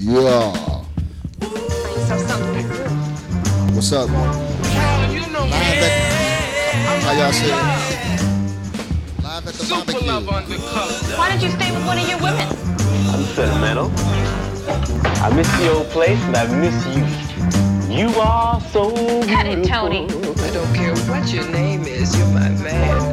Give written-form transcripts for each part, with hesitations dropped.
Yeah. What's up? Live at, how y'all say it? Live at the barbecue. Why don't you stay with one of your women? I'm sentimental. I miss the old place and I miss you. You are so beautiful. Cut it, Tony. I don't care what your name is, you're my man.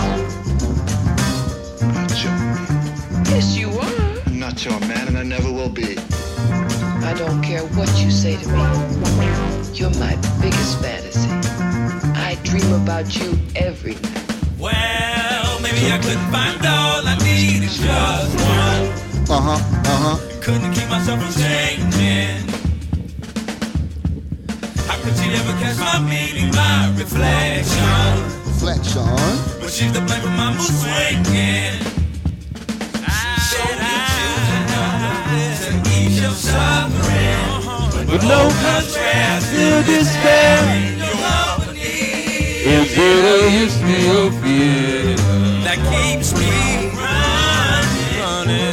Not your man. Yes, you are. I'm not your man, and I never will be. I don't care what you say to me. You're my biggest fantasy. I dream about you every night. Well, maybe I couldn't find all I need is just one. Couldn't keep myself from changing. How could she ever catch my meaning, my reflection? But she's the blame for my mood swinging. To ease your suffering, with no contrast to despair in your company. Is it a history of fear that keeps me running?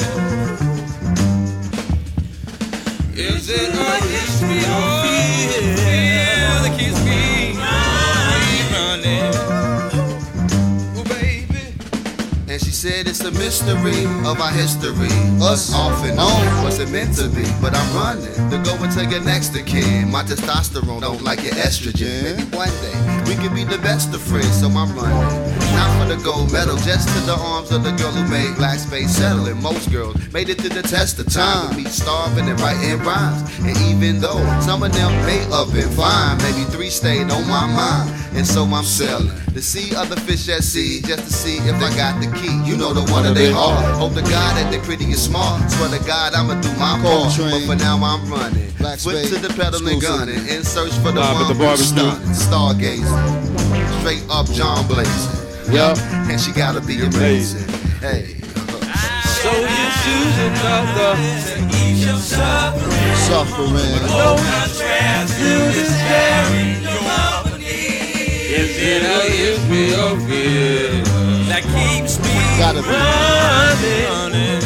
Is it a history of fear that keeps me running? Oh, baby. And she said it's a mystery of our history. Us off and on, was it meant to be? But I'm running to go and take it next to kin. My testosterone don't like your estrogen. Maybe one day we can be the best of friends, so I'm running. Not for the gold medal, just to the arms of the girl who made black space settling. Most girls made it to the test of time, with me starving and writing rhymes. And even though some of them may have been fine, maybe 3 stayed on my mind. And so I'm selling to see other fish at sea, just to see if I got the key. You know the one of they heart. Hope to God that they pretty and smart. Swear to God I'ma do my part. But for now I'm running. Foot to the pedal and gunning, in search for the one who's stunning. Stargazing, straight up John blazing. Yep. And she gotta be amazing. Hey. So you choose another to ease your suffering. With no contrast to despair in your company. Is it a history of fear that keeps me running?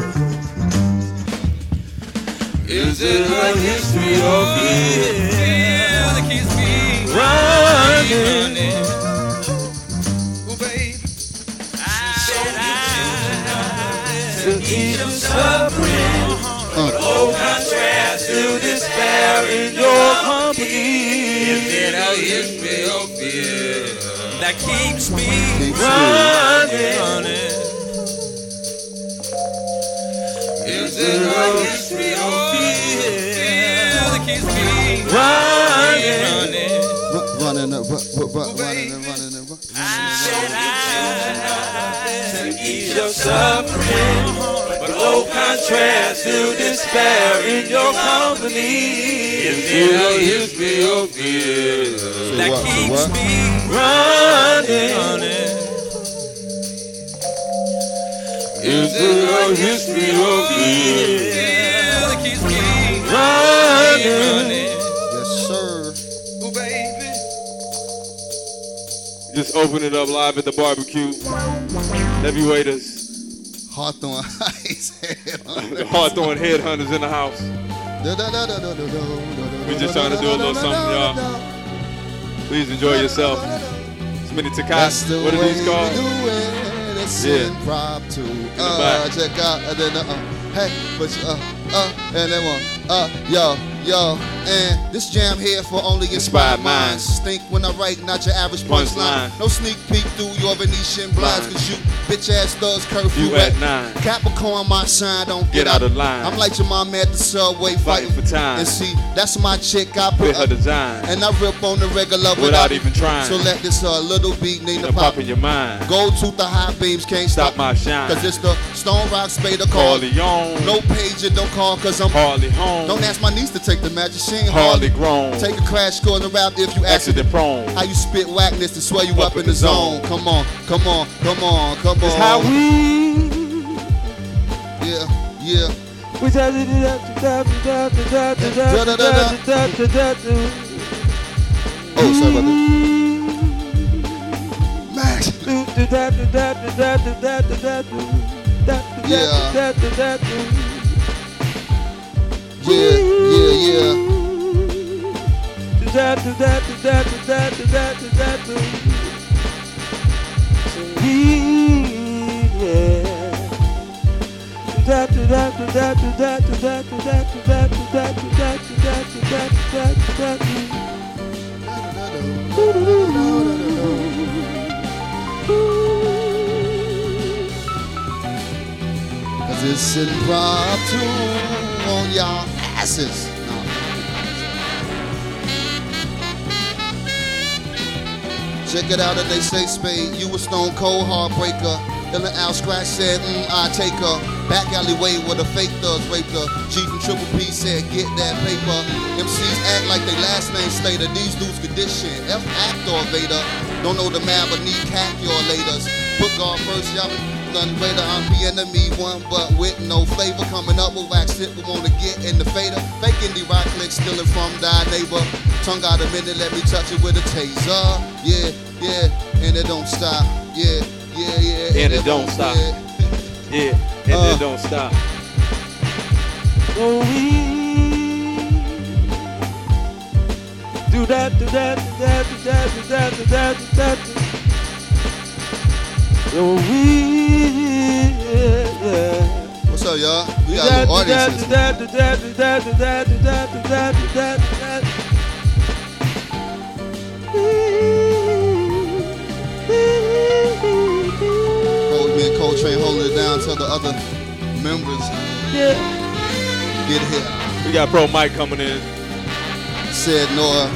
Is it a history of fear that keeps me running? To ease your suffering, but no contrast to despair in your company. Is it a history of fear that keeps me running? Is it a history of fear that keeps me running? Running. To ease your suffering, but no contrast to despair in your company. Is it a history of fear that keeps me running? Is it a history of fear that keeps me running? Yes, sir. Oh, baby. Just open it up live at the barbecue. Heavyweights. Hawthorne Heights. Hawthorne headhunters in the house. We just trying to do a little something, y'all. Please enjoy yourself. It's Mini Takashi. What are these called? Yeah. Prop to check out and then hey, but and then one yo, and this jam here for only inspired minds. Stink when I write, not your average punchline. No sneak peek through your Venetian blinds, cause you bitch ass thugs curfew at 9. Capricorn, my sign, don't Get out of line. I'm like your mom at the subway Fighting for time. And see, that's my chick, I put With her design. and I rip on the regular Without even trying. So let this little beat need to pop in your mind. Gold tooth, the high beams can't Stop my shine. Cause it's the Stone Rock Spade of call. Corleone. No pager, don't call cause I'm Harley home. Don't ask my niece to take the magic. She ain't Harley grown. Take a crash score in the rap if you accident prone. How you spit whackness to swell you up in the zone. Come on. It's how we. Yeah. We oh, sorry about that. Max. Do that, do that, do that, do that, do that, do that, do that, do that, do that, do that, do that, do that, do that, do that, do that, do that, do that, do that, do Cause it's impromptu on y'all asses. Check it out, and they say Spade, you a stone cold heartbreaker. Illin' Al Scratch said, I take her. Back alleyway where the fake thugs raped her. G from Triple P said, get that paper. MCs act like they last name Slater. These dudes condition, F actor Vader. Don't know the man but need calculators. Put God first, y'all none greater. I'm the enemy, one but with no flavor. Coming up with wax tip, we wanna get in the fader. Fake indie rock click, stealing from thy neighbor. Tongue out a minute, let me touch it with a taser. Yeah, yeah, and it don't stop. Yeah, yeah, yeah. And it don't stop. Yeah, and it don't stop. Oh, we do that, do that, do that, do that, do that, do that, do that. Oh, we, yeah. What's up, y'all? We got a little audience. Do that, do that, do that, do that, do that, do that, do that, do that. Me and Coltrane holding it down till the other members get here. We got Pro Mike coming in. Said Noah.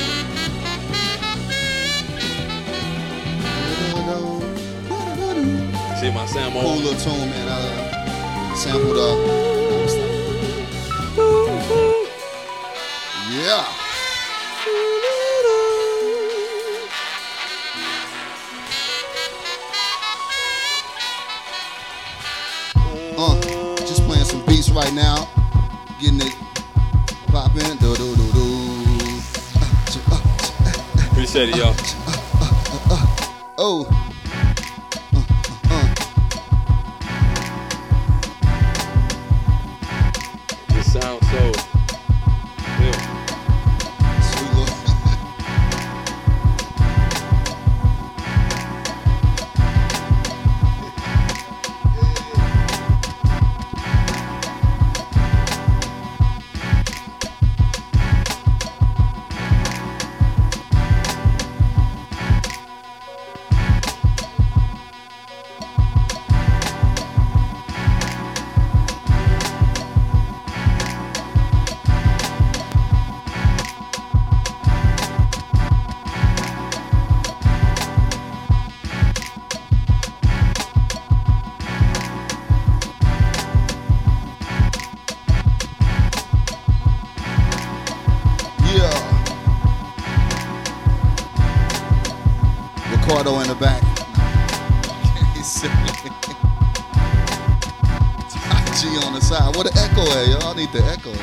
See my sample. Cool little tune, man. I sampled yeah. Just playing some beats right now, getting it popping. Do do do do. Appreciate it, y'all. Oh. It sounds so. Yeah. Sweet little. Ricardo in the back. He's silly. G on the side. What the echo at, y'all? I need the echo.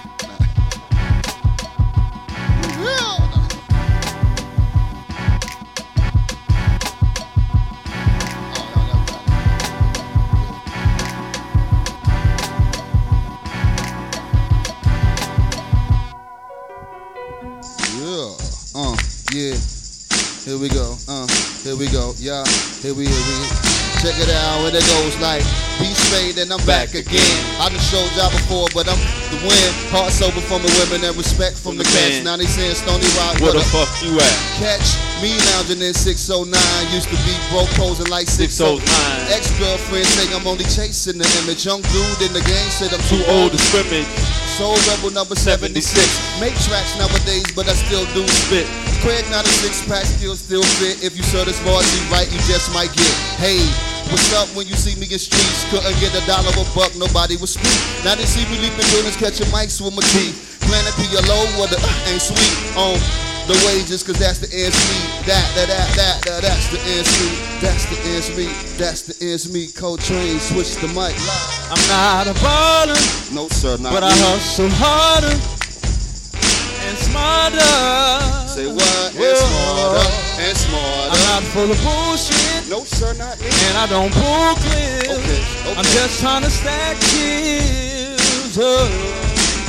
Yeah. Here we go, here we go, yeah, here we. Check it out, and it goes like, be Spade and I'm back again. I done showed y'all before, but I'm the win. Heart sober from the women and respect from the cats. Now they saying Stony Rock, where the fuck you at? Catch me lounging in 609. Used to be broke, posing like 609. Ex-girlfriend saying I'm only chasing the image. Young dude in the game said I'm too old to scrimmage. Soul Rebel number 76. Make tracks nowadays, but I still do spit. Craig, not a six-pack, still fit. If you serve this bar, right, you just might get. Hey, what's up when you see me in streets? Couldn't get $1 a buck, nobody would speak. Now they see me leaping buildings, catching mics with my teeth. Planet PLO, what the ain't sweet on the wages, cause that's the ends meet. That's the ends meet. That's the ends meet. That's the ends meet. Coltrane, switch the mic. I'm not a baller. No, sir, not but me. I hustle harder and smarter. Say what? And smarter. And smarter. I'm not full of bullshit. No, sir, not me. And I don't pull clips. Okay. I'm just trying to stack kills.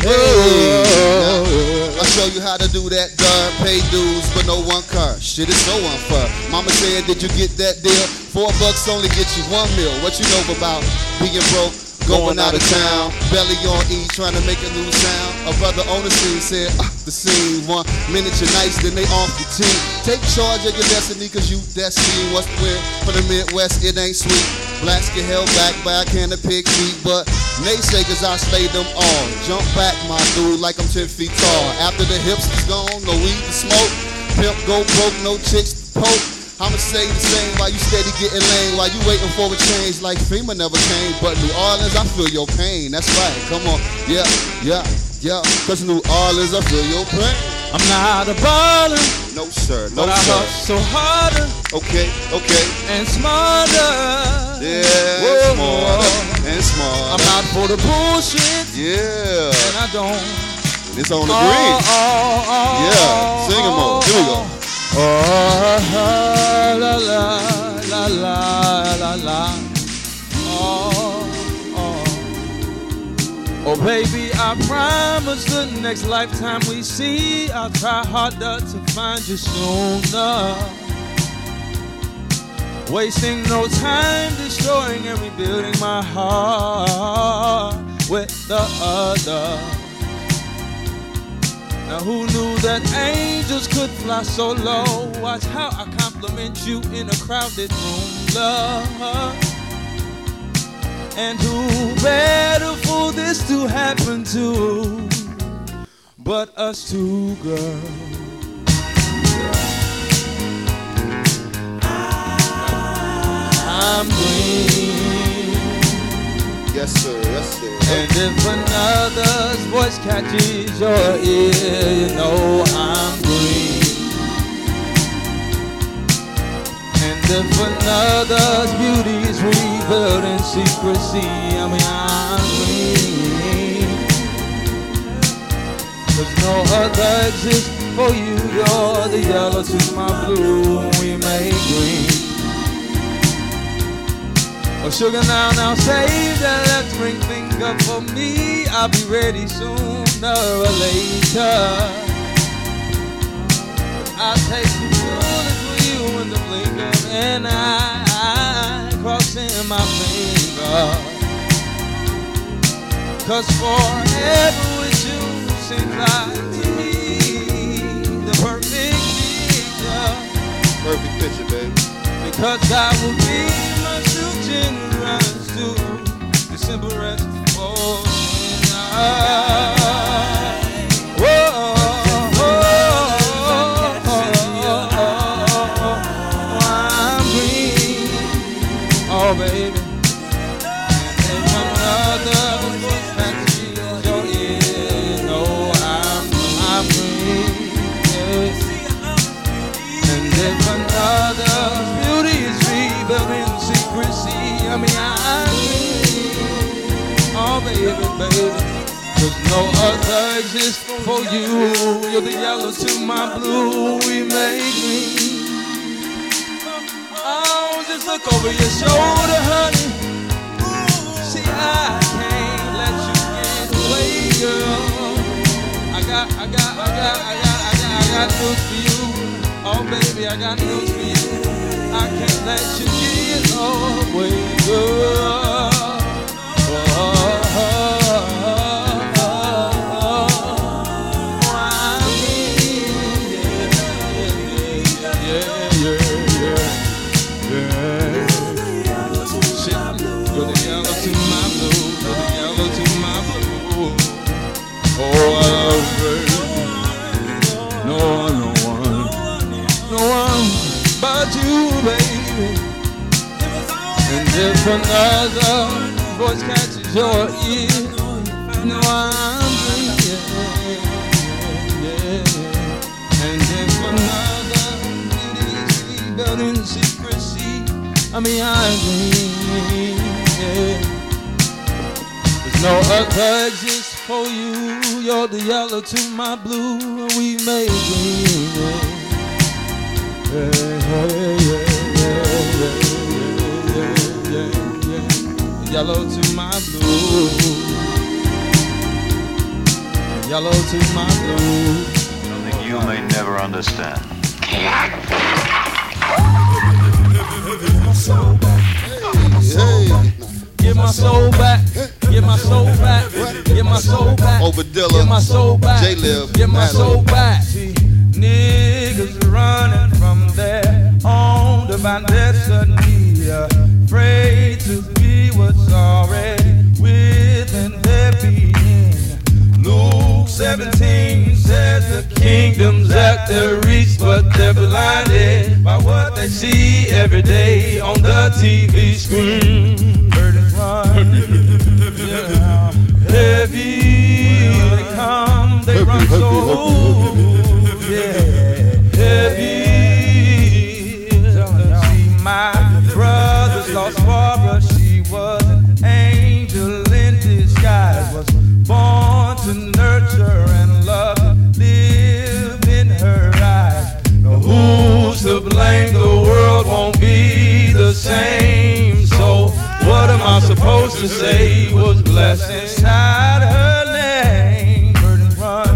Hey, I'll show you how to do that, dog. Pay dues, but no one car. Shit is so unfair. Mama said, did you get that deal? $4 only get you 1 meal. What you know about being broke? Going out of town, belly on E, trying to make a new sound. A brother on the scene said, the scene. 1 minute you're nice, then they off your team. Take charge of your destiny, cause you destiny. What's the win for the Midwest? It ain't sweet. Blacks get held back by a can of pig feet, but naysayers, I slay them all. Jump back, my dude, like I'm 10 feet tall. After the hips is gone, no weed to smoke. Pimp go broke, no chicks to poke. I'ma say the same while you steady getting lame, while you waiting for a change like FEMA never came. But New Orleans, I feel your pain. That's right, come on, yeah, cause New Orleans, I feel your pain. I'm not a baller, no sir, no but sir. I hustle harder, okay, and smarter. Yeah, smarter and smarter. I'm not for the bullshit, yeah, and I don't. It's on the green. Yeah, sing them all. Here we go. Oh, la la la la la la. Oh, baby, I promise the next lifetime we see, I'll try harder to find you sooner. Wasting no time, destroying and rebuilding my heart with the other. Now who knew that angels could fly so low? Watch how I compliment you in a crowded room, love. And who better for this to happen to but us two, girl? I'm green. Yes sir, yes sir. And if another's voice catches your ear, you know I'm green. And if another's beauty's revealed in secrecy, I mean I'm green. Cause no other exists for you, you're the yellow to my blue, we make green. Oh sugar, now save that left ring finger for me. I'll be ready sooner or later. I'll take the bullet for you in the blink of an eye, crossing my finger. Cause forever with you seems like to me the perfect picture. Perfect picture, baby. Because I will be my children runs to December rest for I'm green, oh baby. And another was fancy your ear, no, I'm green, yeah. And if another beauty is rebuilt in secrecy, I mean I'm green, oh baby. Cause no other exists for you. You're the yellow to my blue, we make green. Oh, just look over your shoulder, honey. See, I can't let you get away, girl. I got news for you. Oh baby, I got news for you. I can't let you get away, girl. If another voice catches your ear, no, I'm green, yeah. And if another beauty's rebuilt in secrecy, I mean I'm green, yeah. There's no other exists for you. You're the yellow to my blue, and we make green, yeah. Yellow to my blue. yellow to my blue. Something you may never understand. Get my soul back, get my soul back, get my soul back, Obadilla, get my soul back, J-Lib, get my soul Natalie. back. See, niggas running from their own divine destiny, afraid to be what's already within their being. Luke 17 says the kingdom's at their reach, but they're blinded by what they see every day on the TV screen. Burdens run, yeah. Heavy they come, they run so, yeah, heavy. See, my brother's lost Barbara, she was an angel in disguise, was born to nurture and love, lived in her eyes. Now who's to blame? The world won't be the same. So what am I supposed to say? Was blessed inside her name. Burdens run.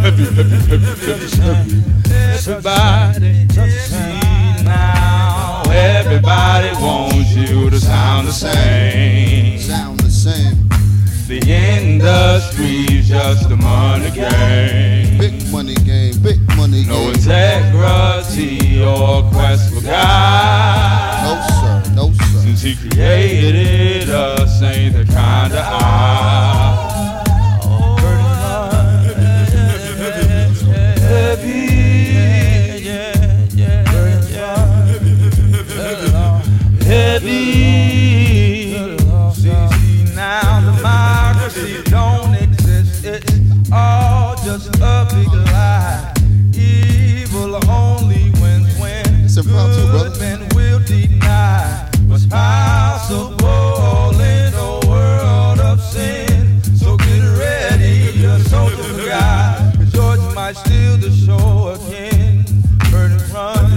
Everybody see now. Everybody wants you to sound the same. Sound the same. The industry's just a money game. Big money game, big money game. No integrity or quest for God. No sir, no sir. Since he created us, ain't the kind of eye. Heavy. See, now democracy don't exist. It's all just a big lie. Evil only wins when It's impromptu, brother. good men will deny what's possible in a world of sin. So get ready, a soldier for God, 'cause George might steal the show again. Burning run.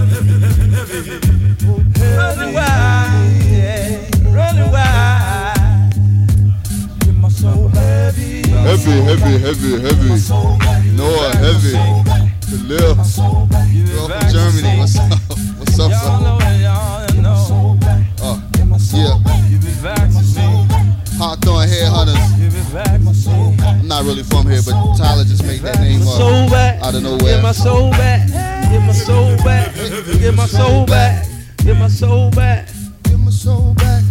Running wide, yeah, running wide. Get my soul heavy. Heavy. Noah, heavy. Khalil. Girl from Germany. What's up? What's up, Y'all know son? it, y'all know. Yeah. Give it back to me. Hawthorne Headhunters. Give it back to me. I'm not really from here, but Tyler just made that name Soul up back. out of Get my nowhere. soul back. Get my soul back. Get my soul back. Get my soul back. Give my soul back.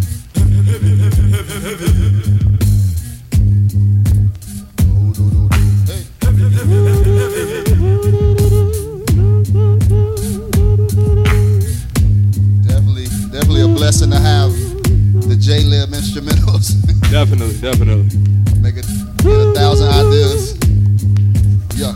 Hey. Definitely a blessing to have the J-Lib instrumentals. Definitely. Make it get 1,000 ideas. Yeah.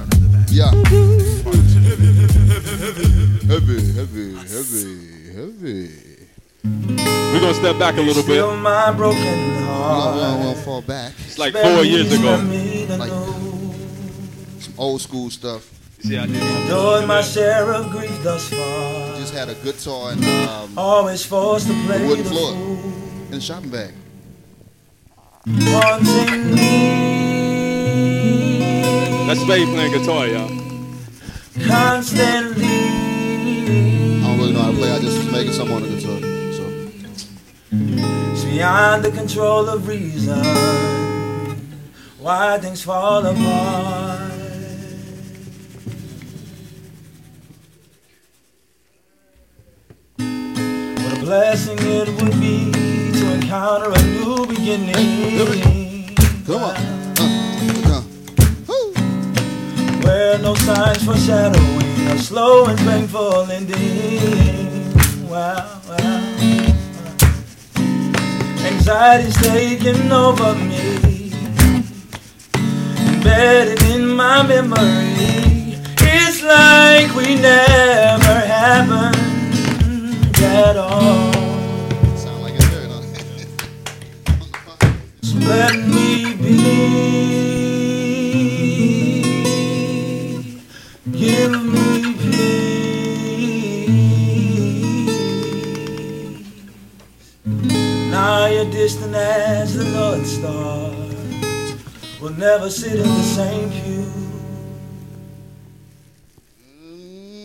Heavy. We're gonna step back a little bit. Feel my broken We heart. won't fall back. It's like 4 years ago. Like some old school stuff. See, I did. Enjoyed my share of grief thus far. Just had a guitar and Always forced to play a wooden the floor fool. in a shopping bag. Wanting me. That's Spade playing guitar, y'all. Constantly. I don't really know how to play. I just was making something on the guitar. So It's beyond the control of reason. Why things fall apart. What a blessing it would be to encounter a new beginning. come on. Woo. Where no signs foreshadowing a slow and painful ending. Wow. Anxiety's taking over me, embedded in my memory. It's like we never happened at all. Sound like it's there, don't it? So let me be. Give me peace. Now you're distant as the North Star. We'll never sit in the same pew.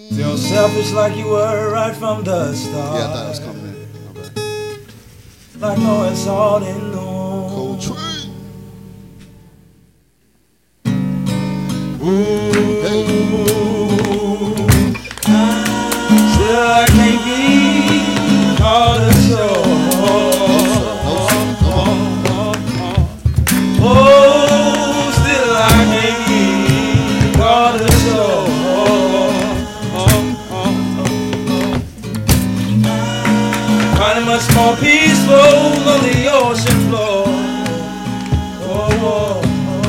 Feel selfish like you were right from the start. Yeah, I thought it was coming in. Okay. Like no salt in the wound. Cold tree. Ooh, Hey. still I can't be called a soul. Come on. Oh, still I can't be called a soul. Finding much more peaceful on the ocean floor. Oh,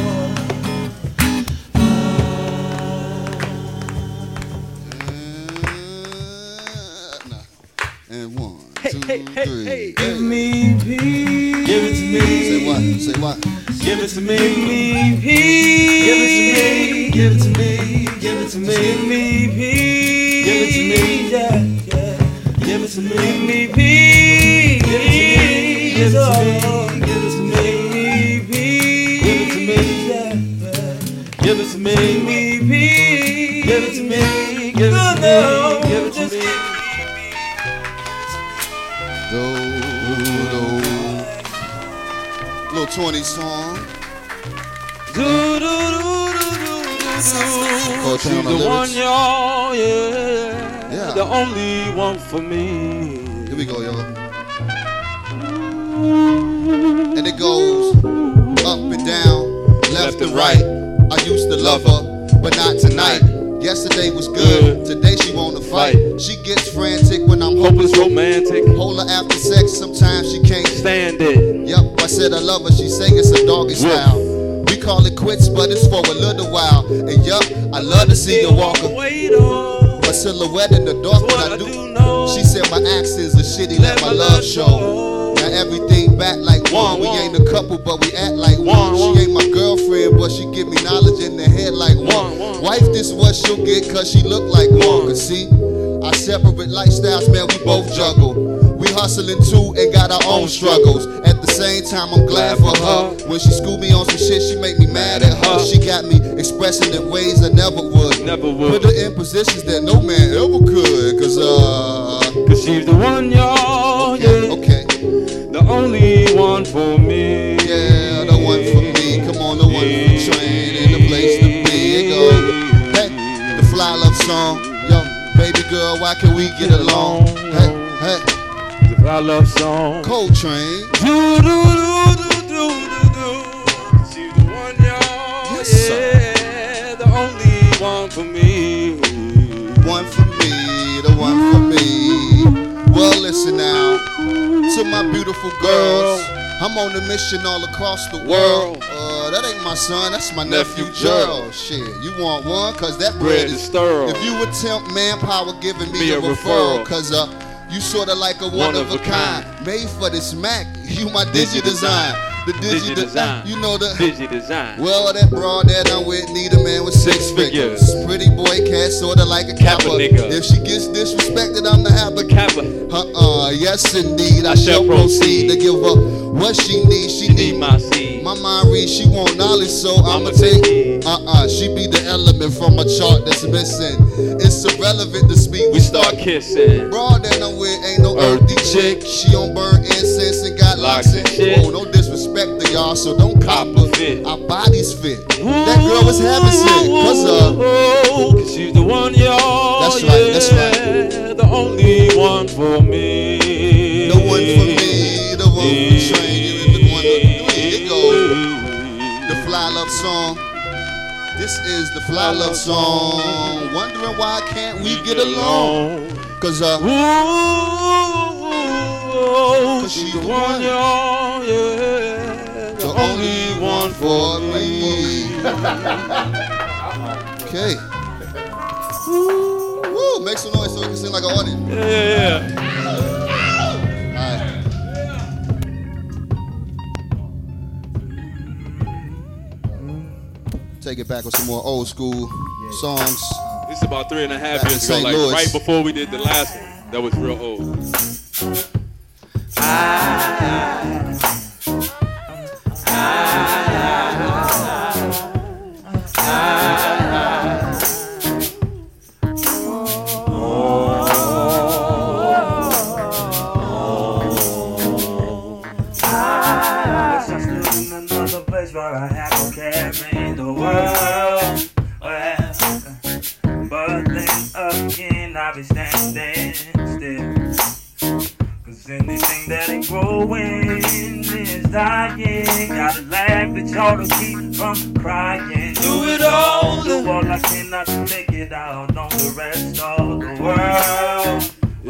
And 1, 2, 3. give me peace. Give it to me. Say what? Say what? Give it to me. Give me peace. Give it to me. Give it to me. Give it to me. Give me peace. Give it to me. Yeah, yeah. Give it to me. Give me peace. Give it to me. Give it to me. Give it to me. Peace. Give it to me. Yeah, yeah. Give it to me. Give me peace. Give it to me. Give it to me. Give it to me. Little 20 song. She's on the the one, lyrics. y'all, yeah. Yeah. The only one for me. Here we go, y'all. And it goes up and down, left and right. I used to love her, but not tonight. Yesterday was good, today she wanna fight. She gets frantic when I'm Hopeless romantic. Hold her after sex, sometimes she can't Stand it. Yup, I said I love her, she say it's a doggy style. We call it quits, but it's for a little while. And yup, I love to see her walk a silhouette in the dark when I do. She said my accents are shitty, let my love show. Now everything back like one. We ain't a couple, but we act like one. She ain't my girlfriend, but she give me knowledge in the head like one. Wife, this what she'll get, cause she look like one. Cause see, our separate lifestyles, man, we both juggle. We hustling too and got our own struggles. At the same time, I'm glad for her. When she schooled me on some shit, she make me mad at her. She got me expressing in ways I never would. Never would. Put her in positions that no man ever could. Cause she's the one, y'all, yeah. Okay. The only one for me. Yeah, the one for me. Come on, the one for the train and the place to be. It go. Hey, the fly love song. Yo, baby girl, why can we get along? Hey, hey. The I love song. Cold Train. Do, do, do, do, do, do, do. She's the one, y'all. Yes, yeah, the only one for me. One for me, the one for me. Well, listen now, to my beautiful girls. I'm on a mission all across the world. That ain't my son, that's my nephew Gerald. Shit, you want one? Cause that bread is sterile. If you attempt manpower giving me a referral. Cause you sorta like a one of a kind. Made for this Mac, you my digi design. The digi design. You know the digi design. Well, that broad that I'm with need a man with six figures. Pretty boy cat, sorta like a kappa. If she gets disrespected, I'm the habit. Kappa. Yes indeed, I shall proceed to give her what she needs. She need my seed. My mind reads, she want knowledge, so I'ma take. She be the element from a chart that's missing. It's irrelevant to speak. We start kissing. Broad that I'm with ain't no earthy chick. She on burn incense and got locks and shit. Oh, no disrespect to y'all, so don't cop her. Our bodies fit. That girl was having sick. Cause she's the one, y'all. That's right, that's right. The only one for me. The one for me, the one for the train. You the one for me. It goes. The Fly Love song. This is the Fly Love song. Wondering why can't we get along? Cause she's the one, y'all, yeah. The only one for me. Okay. Woo, make some noise so we can sing like an audience. Yeah. Take it back with some more old school songs. This is about 3.5 Back in years ago, St. like Louis. right before we did the last one. That was real old. growing is dying. Gotta laugh at y'all to keep from crying. Do it all. Do all I cannot to make it out on the rest of the world.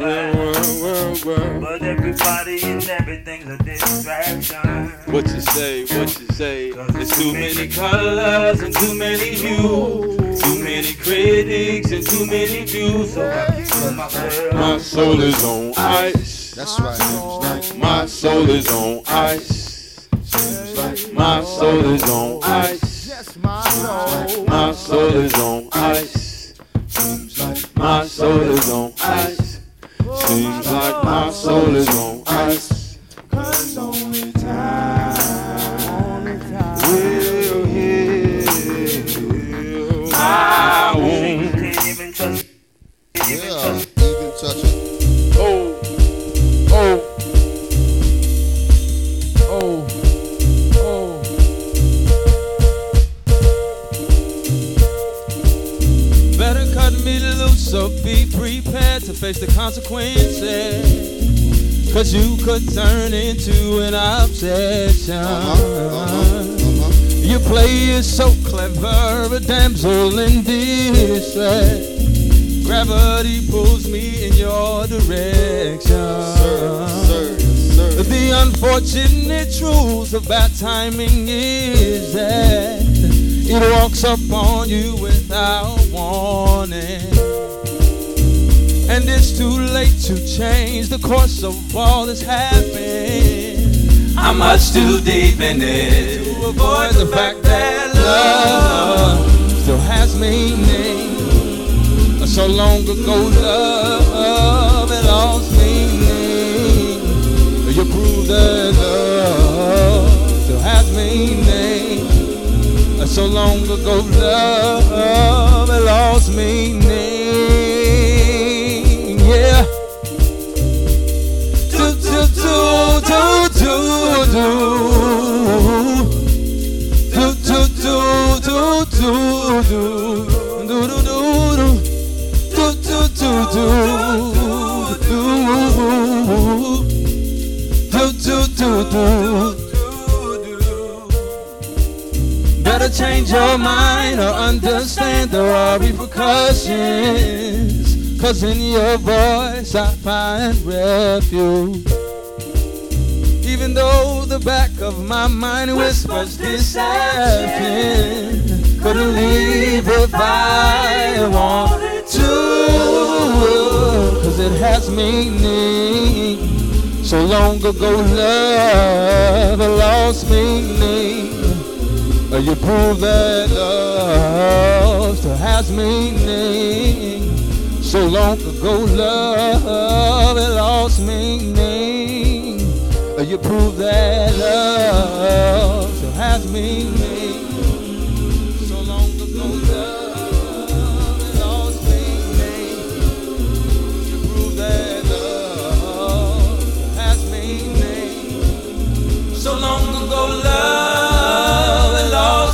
But everybody and everything's a distraction. What you say, there's too many colors and too many hues, too many critics and too many views. So I keep myself. My soul is on ice. That's right. My soul is on ice. My soul is on ice. My soul is on ice. My soul is on ice. Seems like my soul is on ice. 'Cause only time will heal my wound. Can't even touch it. Yeah, even touch it. Oh. Better cut me loose, so be prepared to face the consequences. 'Cause you could turn into an obsession. You play it so clever, a damsel in distress. Gravity pulls me in your direction. Sir. The unfortunate truth of bad timing is that it walks up on you without warning. And it's too late to change the course of all that's happened. I'm much too deep in it to avoid the fact that love still has meaning. So long ago, love had lost meaning. You prove that love still has meaning. So long ago, love had lost meaning. Yeah. Do. Better change your mind or understand there are repercussions. 'Cause in your voice I find refuge. Even though the back of my mind whispers deception, couldn't leave if I wanted to. 'Cause it has meaning. So long ago love lost meaning. You prove that love still has meaning. So long ago love lost meaning. You prove that love still has meaning. So long ago love lost meaning. You prove that love still has meaning. So long ago love lost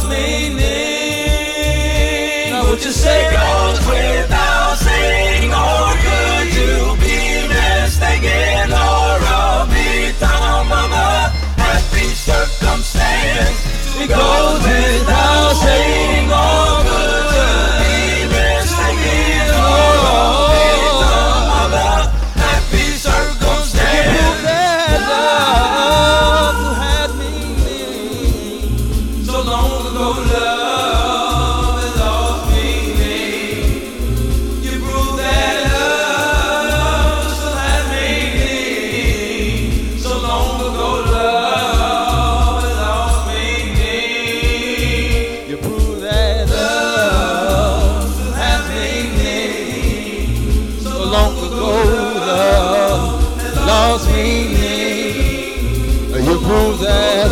meaning. Now what you say goes without saying, or could you be mistaken, or a victim of a happy circumstance? It goes without saying, or could you be mistaken, or a victim of a happy circumstance? That love had meaning. So long ago love has lost meaning. You prove that love still has meaning. So long ago love has lost meaning. You prove that love still has meaning. So long ago love has lost meaning. You prove that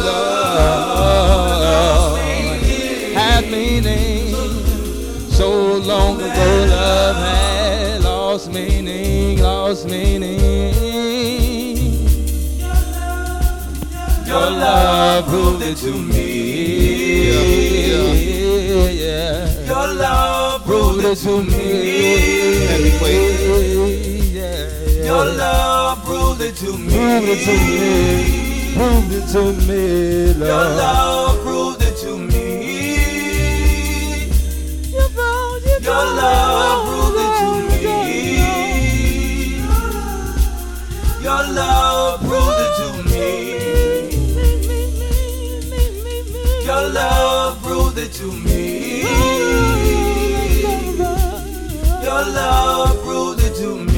love had meaning. So long ago love had lost meaning, lost meaning. Your love proved it to me. Yeah. Your love proved it to me. Heavyweight. Yeah. Your love proved proved it to me. Proved it to me. Proved it to me, love. Your love proved it to me. Your love proved it to me. Your love proved it to me. Your love proved it to me. Your love proved it to me.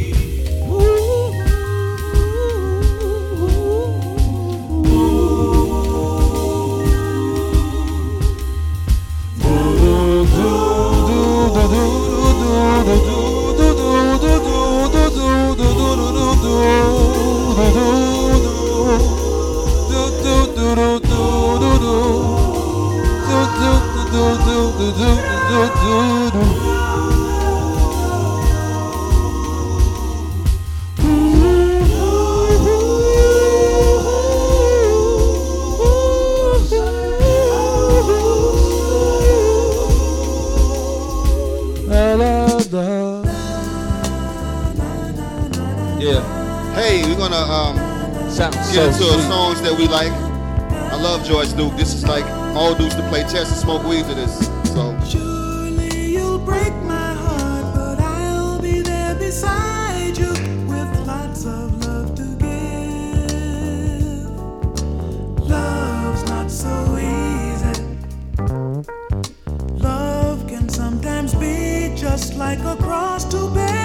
Hey, we're gonna get into songs that we like. I love George Duke. This is like all dudes to play chess and smoke weed to this. So surely you'll break my heart, but I'll be there beside you with lots of love to give. Love's not so easy. Love can sometimes be just like a cross to bear.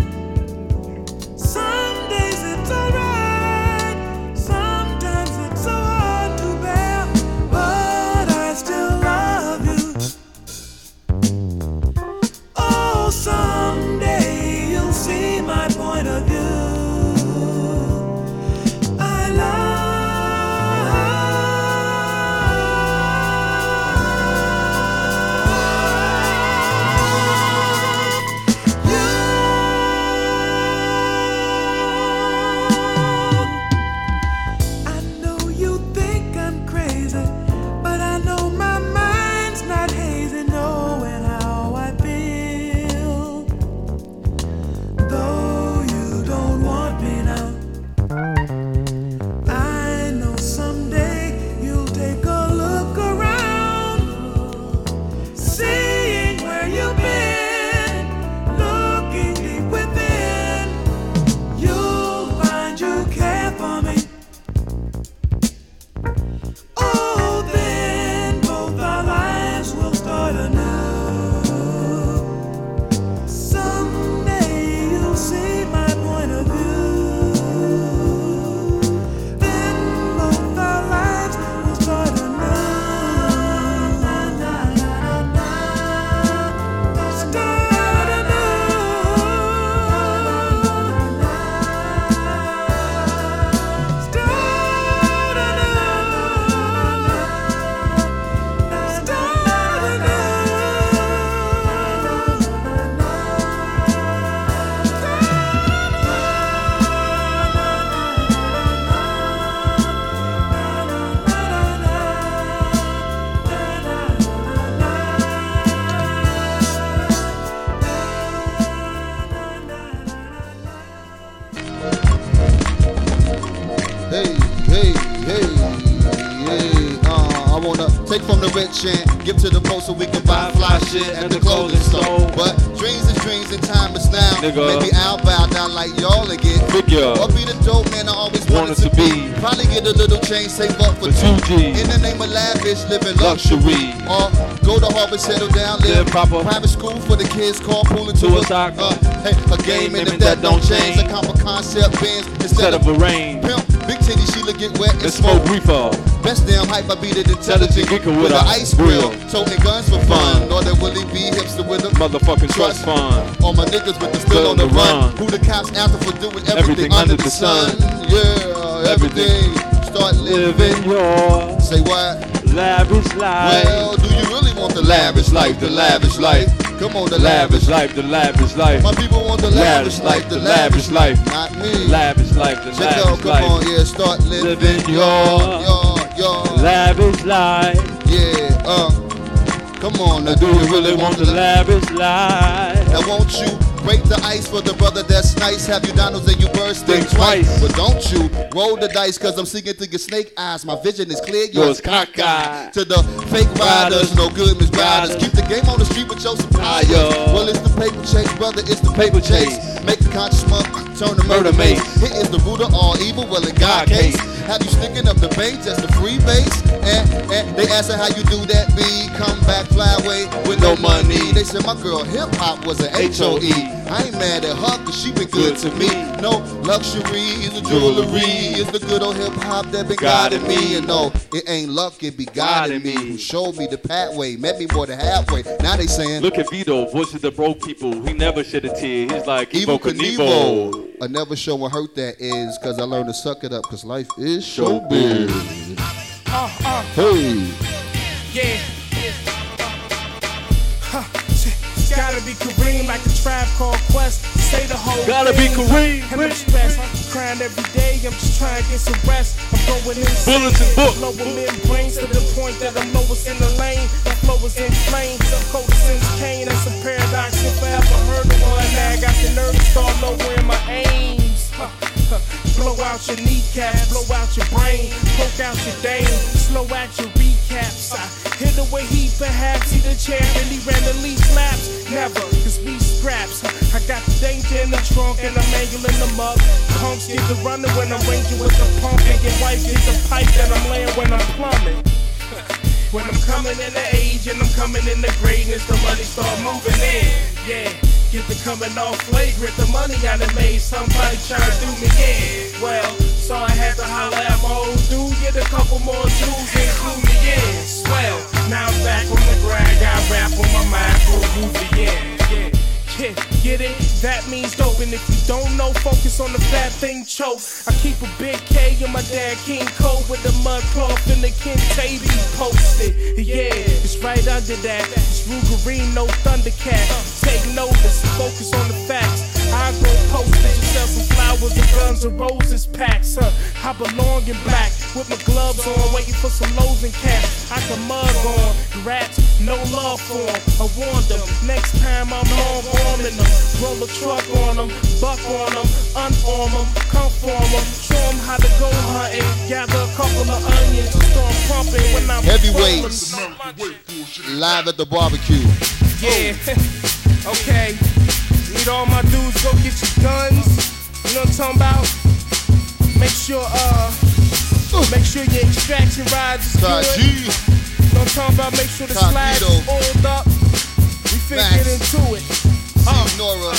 Some days it's alright, sometimes it's so hard to bear, but I still love you. Oh, someday you'll see my point of view. I Take from the rich and give to the poor so we can buy fly shit at the clothing store. But dreams is dreams and time is now. Maybe I'll bow down like y'all again. Or be the dope man I always wanted to be. Probably get a little change, save up for 2G. In the name of lavish, living luxury. Or go to Harvard, settle down, live proper. Private school for the kids, carpooling to a soccer. Hey, a game and if that don't change, a combo concept bands instead of a rain. Pimp, big titty, Sheila get wet and smoke reefer. Best damn hype, I beat it intelligent geeker with an ice grill. Toting guns for fun. Or there Willie B hipster with a motherfucking trust fund. All my niggas with the still on the run. Who the cops after for doing everything under the sun. Yeah, everything. Start living your. Say what? Lavish life. Well, do you really want the lavish life? The lavish life. Come on, the lavish life, the lavish life. My people want the lavish life, the lavish life. Not me. Lavish life, the lavish life. Come on, yeah, start living your lavish life. Yeah, come on, now do you really want the lavish life? Now won't you Break the ice for the brother that's nice. Have you Donalds and you burst think twice. But don't you roll the dice, cause I'm seeking through your snake eyes. My vision is clear, yours cockeyed. To the fake riders, no good misguiders. Keep the game on the street with your suppliers. Well, it's the paper chase, brother, it's the paper chase. Make a conscious monk, turn the murder mace. Here is the root of all evil, well in God case. Have you sticking up the bait, just the free base? And they asking how you do that, B. Come back, fly away with no money. They said my girl hip-hop was an H-O-E. I ain't mad at her, cause she been good to me. No luxury, the jewelry. It's the good old hip-hop that been guiding me. And no, it ain't luck, it be God in me. Who showed me the pathway, met me more than halfway. Now they saying, look at Vito, voice of the broke people. He never shed a tear. He's like Evo Knievel. I never show what hurt that is, cause I learned to suck it up, cause life is showbiz. Hey. Yeah. Gotta be Kareem like a Tribe Called Quest. Say the whole gotta thing. Be Kareem. And I'm stressed. Crying every day. I'm just trying to get some rest. I'm going in bullets and books. Blowing membranes to the point that I'm lowest in the lane. My flow is in flames. I'm cold since Kane. That's a paradox if I ever heard of one. Now I got the nerve to start lowering my aims. Blow out your kneecaps, blow out your brain, poke out your dame, slow out your recaps. I hit away heat, perhaps he the champion, he ran the least laps. Never, cause we scraps. I got the danger in the trunk and I'm angling them up. Punks get the running when I'm ranging with the pump, and get white get the pipe that I'm laying when I'm plumbing. When I'm coming in the age and I'm coming in the greatness, the money start moving in. Yeah. Get the coming off flagrant, the money I done made, somebody trying to do me in. Well, so I had to holler at my old dude, get a couple more Jews and clue me in. Swell, now I'm back on the grind, got rap on my mind, full movie in. Yeah, get it? That means dope, and if you don't know, focus on the fat thing choke. I keep a big K in my dad King Cole with the mud cloth and the Kente be posted. Yeah, it's right under that. It's Rugerine, no Thundercat. Take notice, focus on the facts. I go post it, sell some flowers and Guns N' Roses packs. I belong in black with my gloves on, waiting for some loaves and cash. I can mug on rats, no love for them. I warned them, next time I'm home arming them. Roll a truck on them, buck on them, unarm them, conform them. Show them how to go hunting, gather a couple of onions, start pumping when I'm heavyweights, live at the barbecue. Yeah, okay. Need all my dudes, go get your guns. You know what I'm talking about? Make sure your extraction rides is good. You know what I'm talking about? Make sure the slides is oiled up. We finna get into it. Nora,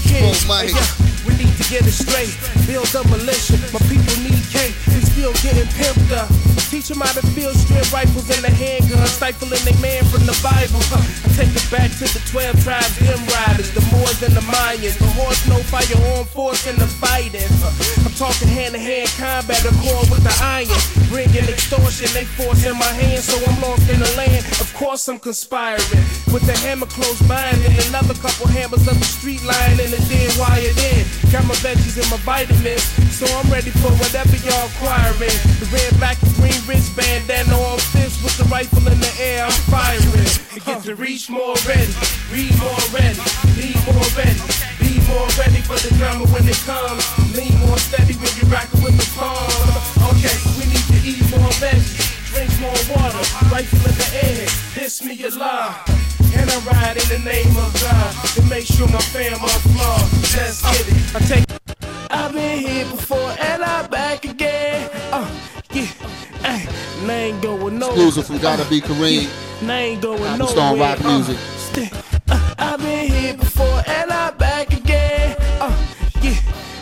we need to get it straight. Build a militia. My people need cake. They still getting pimped up. Teach them how to field strip rifles and the handgun, stifling they man from the Bible. I take it back to the 12 tribes, them riders, the Moors and the Mayans. The horse, no fire, armed force in the fighting. I'm talking hand-to-hand combat, accord with the iron. Bringing extortion, they forcing my hand, so I'm lost in the land. Of course I'm conspiring, with the hammer close bind and another couple hammers up the street line and a dead wired in. Got my veggies and my vitamins, so I'm ready for whatever y'all acquiring. The red, black, and green wristband, and on fist with the rifle in the air, I'm firing. To get to reach more ready, read more ready, lead more ready, be more ready for the drama when it comes. Lean more steady when you're rocking with the palm. Okay, we need to eat more veggies, drink more water, rifle in the air, piss me alive. And I ride in the name of God to make sure my fam unflawed. Let's get it. I take. I've been here before and I'm back again. Yeah, ay, and I ain't going nowhere. Exclusive from Gotta Be Kareem. And I ain't going nowhere. Stone Rock Music. I've been here before and I'm back again. Yeah,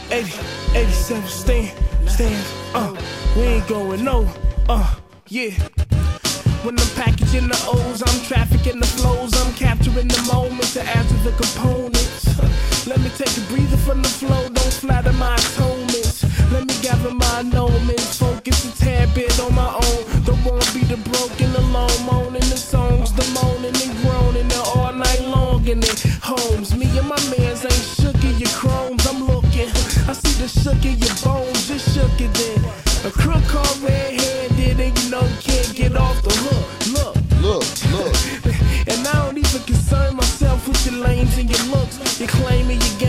87 stand. We ain't going nowhere. Yeah. When I'm packaging the O's, I'm trafficking the flows, I'm capturing the moment to add to the components. Let me take a breather from the flow, don't flatter my atonements. Let me gather my moments, focus a tad bit on my own. Don't wanna be the broken alone, moaning the songs, the moaning and groaning, and all night long in it. Homes, me and my mans ain't shook in your chromes, I'm looking. I see the shook in your bones, just shook it then. A crook called red-handed and you know you can't get off the hook. Look. And I don't even concern myself with your lanes and your looks. You're claiming you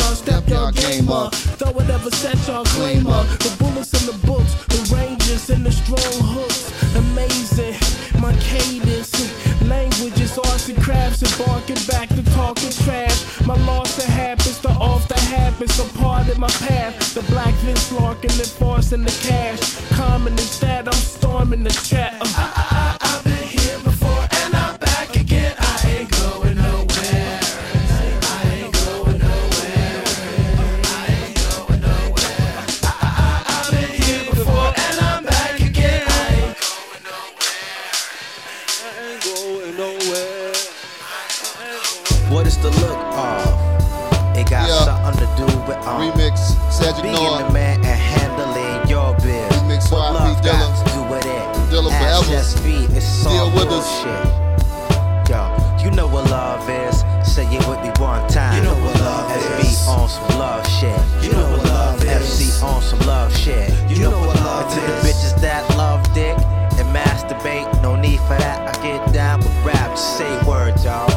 step y'all game up. Throw whatever set y'all claim up. The bullets in the books, the ranges and the strong hooks. Amazing, my cadence, languages, arts and crafts, and barking back to talking trash. My loss of habits, the off the habits, a part of my path. The black Vince Larkin and forcing the cash. Common is that I'm storming the chat. I've been here before and I'm back again. I ain't going nowhere. I ain't going nowhere. I ain't going nowhere. I've been here before and I'm back again. I ain't going nowhere. I ain't going nowhere. What is the look of? It got something to do with remix, Cedric being Noah. the man and handling your biz. Remix, what love got to do with it? Dilla forever. SSV, it's Still all with us. bullshit. Yo, you know what love is. Say it with me one time. You know what love SB is. on some love shit. You know what love is. FC on some love shit. You know what love and to is. the bitches that love dick and masturbate, no need for that. I get down with rap. Just say words, y'all.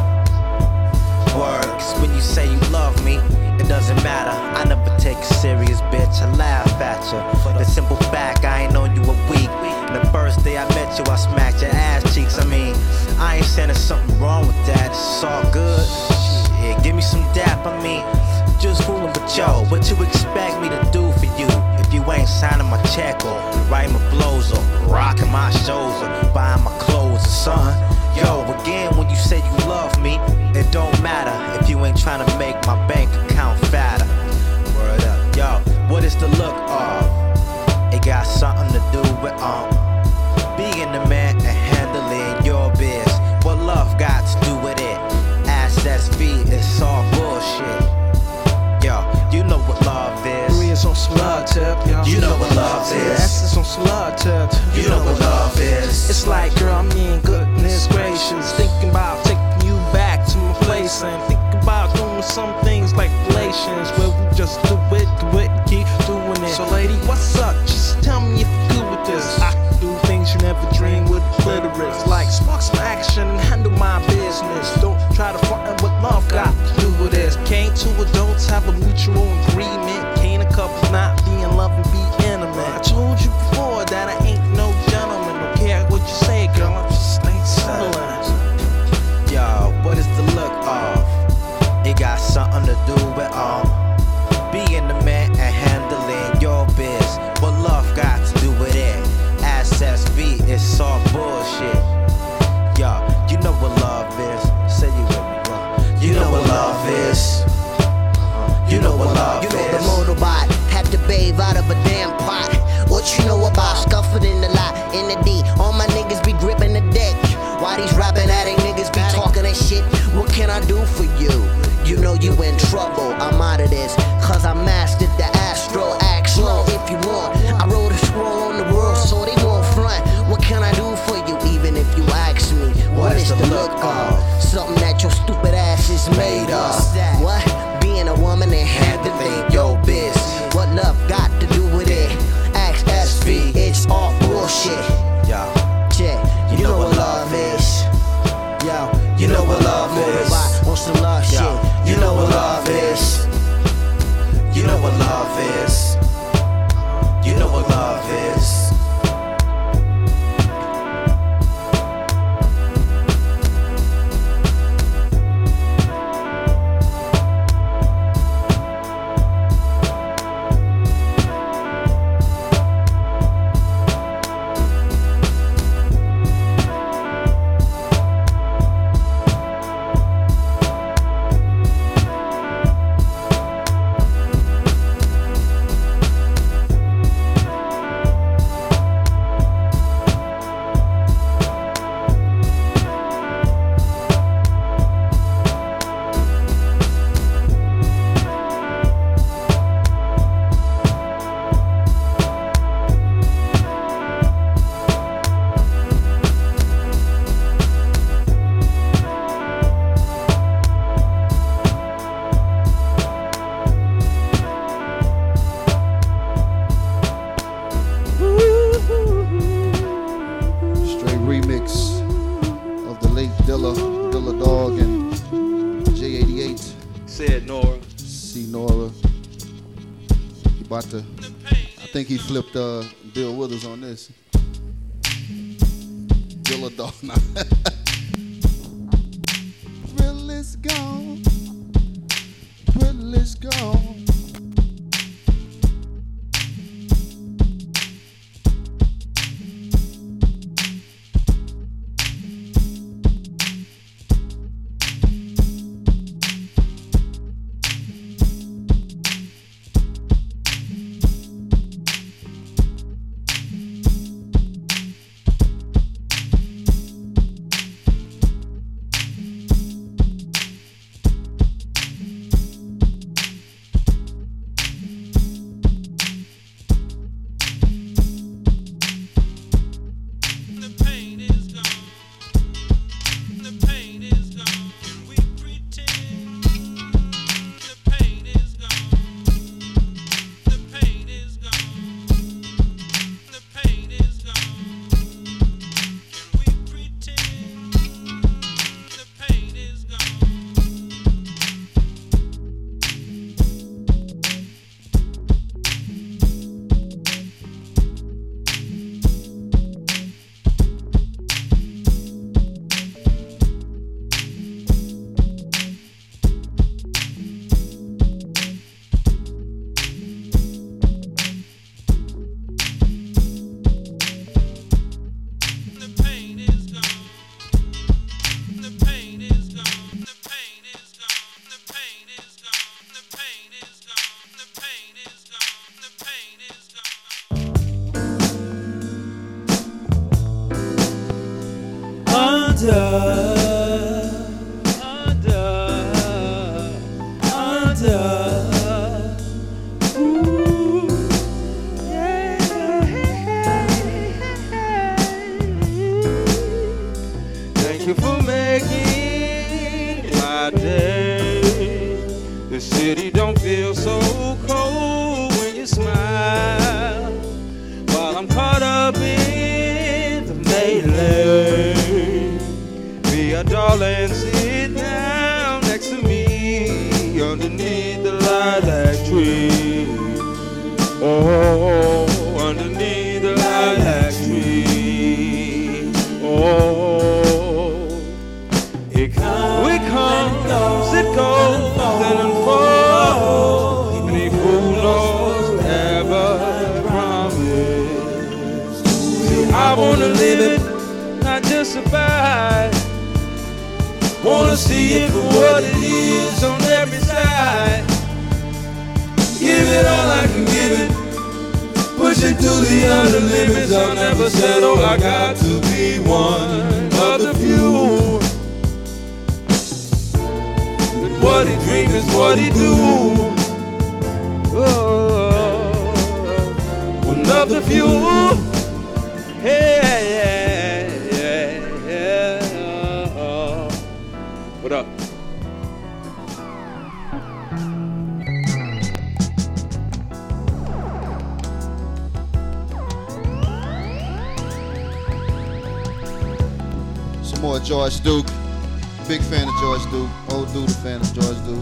Words. When you say you love me, it doesn't matter. I never take it serious, bitch. I laugh at you. For the simple fact, I ain't known you a week. And the first day I met you, I smacked your ass cheeks. I mean, I ain't saying there's something wrong with that. It's all good. Shit, give me some dap. I mean, just fooling, but yo, what you expect me to do for you if you ain't signing my check or writing my blows or rocking my shows or buying my clothes or something? Yo, again, when you say you love me, it don't matter if you ain't trying to make my bank account fatter. Word up, yo, what is the look of? It got something to do with being the man and handling your biz. What love got to do with it? SSV, it's all bullshit. Yo, you know what love is. Maria's on slug tip, yo. You know what love is. S is on slug tip. You know what love is. It's like, girl, I mean, goodness gracious. Thinking about taking you back to my place and thinking about doing some things like relations where we just do it, keep doing it. So, lady, what's up? Just tell me if you're good with this. I can do things you never dreamed with clitoris. Like, spark some action and handle my business. Don't try to front what love got to do with this. Can't two adults have a mutual agreement? Can't a couple not be in love and be intimate? I told you before that I ain't no gentleman. Don't care what you say, girl, I just ain't settling. Yo, what is the look of? It got something to do with being the man and handling your biz. What love got to do with it? SSV, it's all bullshit. Yo, you know what love is. Say you with me, bro. You know what love is. You know what love is. You know the motorbike had to bathe out of a damn pot. What you know about scuffing in the lot, in the D? All my niggas be gripping the deck. Why these rapping addict niggas be talking that shit? What can I do for you? You know you in trouble. I'm out of this, cause I mastered the astro. Act slow if you want. I wrote a scroll on the world so they won't front. What can I do for you? Even if you ask me, what is the look of? Something that your stupid ass is made of. What? Being a woman and handling your biz. What love got to do with it? Ask SV, it's all bullshit. Yo, check. You know what love is. Yo, you know what love is. On some love shit. You know what love is. about to. I think he flipped Bill Withers on this. Bill a dog now. Thrill is gone. Thrill is gone. Thank you for making my day. The city don't feel so cold when you smile, while I'm caught up in the melee. Be a doll and sit down next to me underneath the lilac tree. Oh, underneath the lilac tree. Oh, it comes, it goes, and unfolds. Many fool knows ever promise. See, I wanna live it, not just survive. Wanna see it for what it is on every side. Give it all I can give it. Push it to the other limits. I'll never settle. I got to be one of the few. But what he dream is what he do. Oh, one of the few. Hey, what up? Some more George Duke. Big fan of George Duke. Old dude, a fan of George Duke.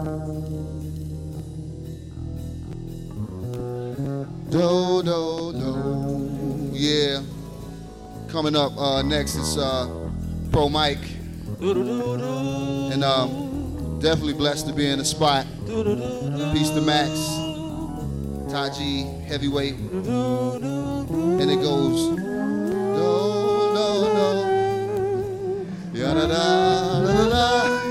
Do, do, do. Yeah. Coming up next is Pro Mike. And definitely blessed to be in the spot. Peace to Max. Taji, heavyweight. And it goes. Do, do, do. Ya-da-da-da-da-da.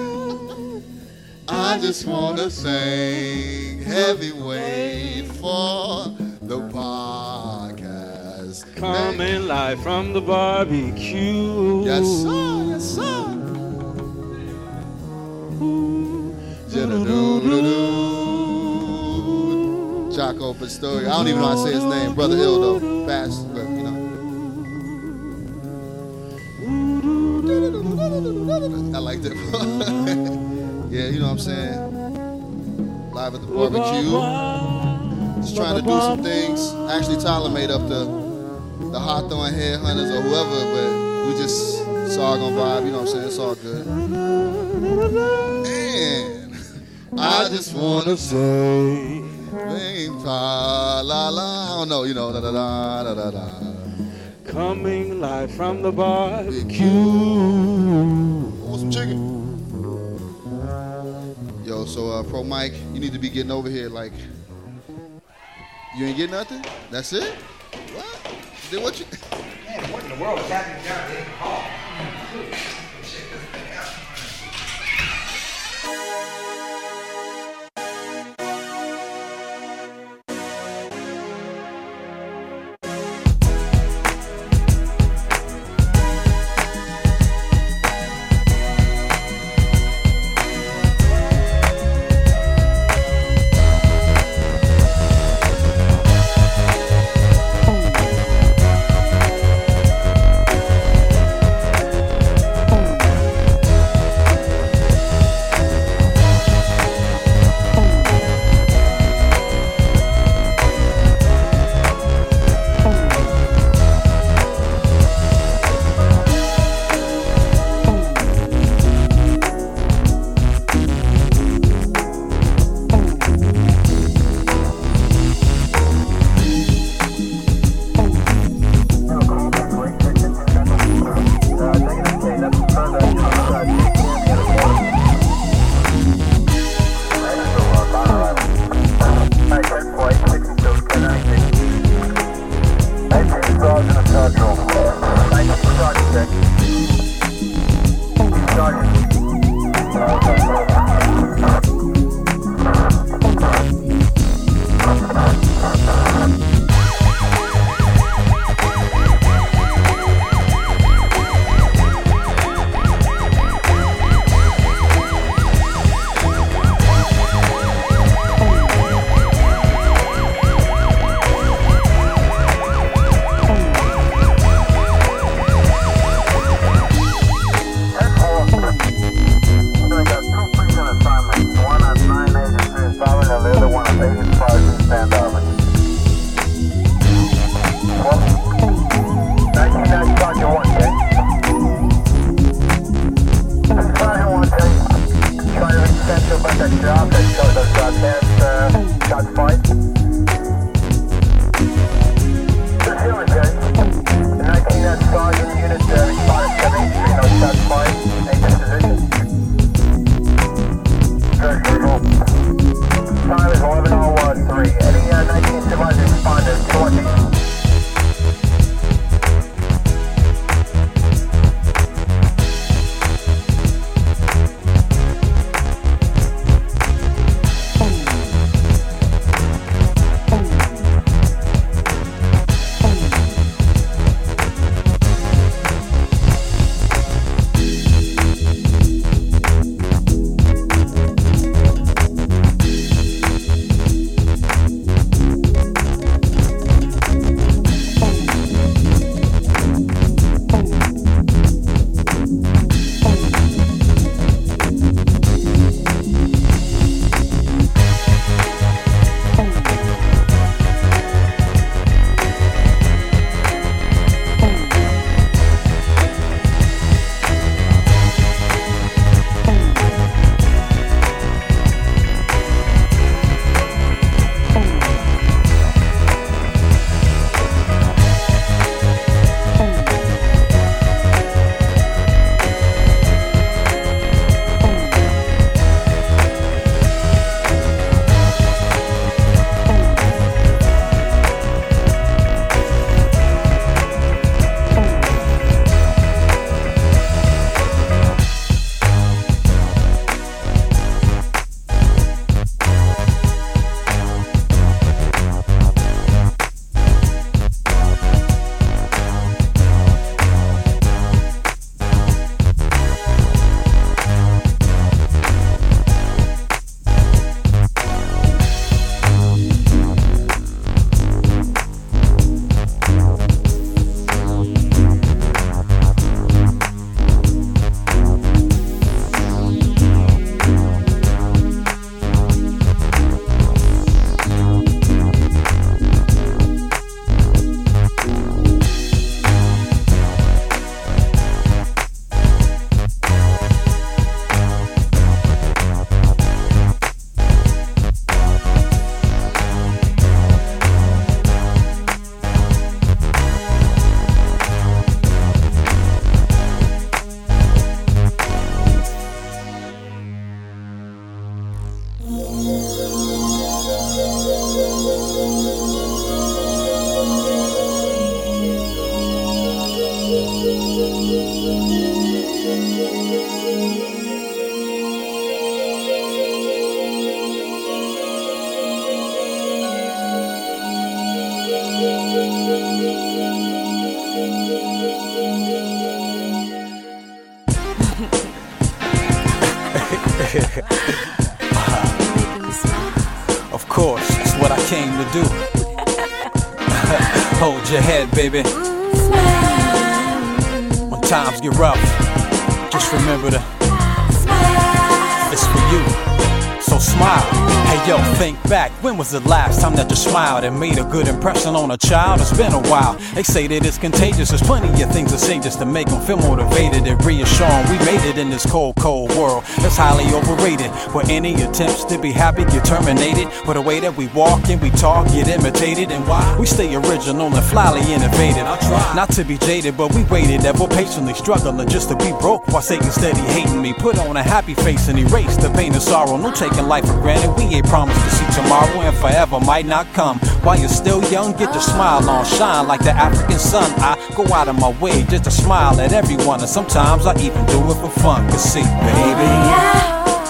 I just wanna sing heavyweight for the podcast. Coming live from the barbecue. Yes, sir. Yes, sir. Jaco Pastoria. I don't even know how to say his name. Brother Hill, though. Fast, but you know. I like that. Yeah, you know what I'm saying? Live at the barbecue. Just trying to do some things. Actually, Tyler made up the Hawthorne Headhunters or whoever, but we just saw gonna vibe, you know what I'm saying? It's all good. And I just wanna say, la la la, I don't know, you know, da da da da da da. Coming live from the barbecue. Want some chicken? Yo, so Pro Mike, you need to be getting over here like, you ain't get nothing? That's it? What? Then what you? Man, what in the world is happening down there? Oh. Check this thing out. Of course, it's what I came to do. Hold your head, baby. When times get rough, just remember to, it's for you. So smile. Hey yo, think back. When was the last time that you smiled and made a good impression on a child? It's been a while. They say that it's contagious. There's plenty of things to say just to make them feel motivated and reassure them we made it in this cold, cold world. It's highly overrated. For any attempts to be happy get terminated. For the way that we walk and we talk get imitated. And why? We stay original and flyly innovative. Not to be jaded, but we waited ever patiently struggling just to be broke while Satan steady hating me. Put on a happy face and erase the pain and sorrow. No taking life for granted. We ain't promised to see tomorrow, and forever might not come. While you're still young, get your smile on, shine like the African sun. I go out of my way just to smile at everyone, and sometimes I even do it for fun. Cause see, baby,